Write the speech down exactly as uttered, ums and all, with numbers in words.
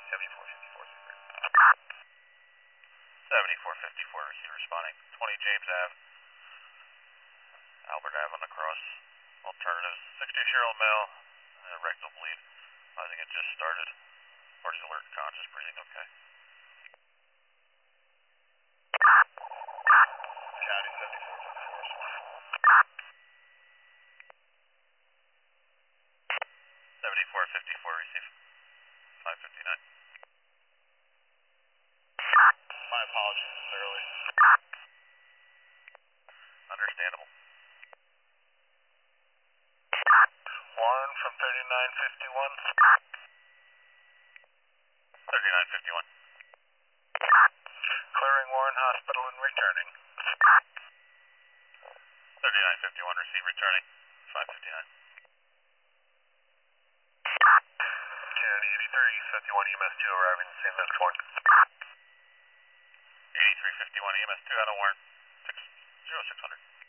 seventy-four fifty-four. seventy-four fifty-four, receive responding. twenty James Ave. Albert Ave on the cross. Alternatives, sixty year old male, uh, rectal bleed. I think it just started. Party's alert, conscious, breathing okay. County seventy-four fifty-four, seventy-four fifty-four, receive. five fifty-nine. My apologies, it's early. Understandable. Warren from thirty-nine fifty-one. thirty-nine fifty-one. Clearing Warren Hospital and returning. thirty-nine fifty-one, receive returning. five fifty-nine. County eighty-three fifty-one, E M S two arriving Saint Louis one. eighty-three fifty-one, E M S two out of Warren. six zero six hundred.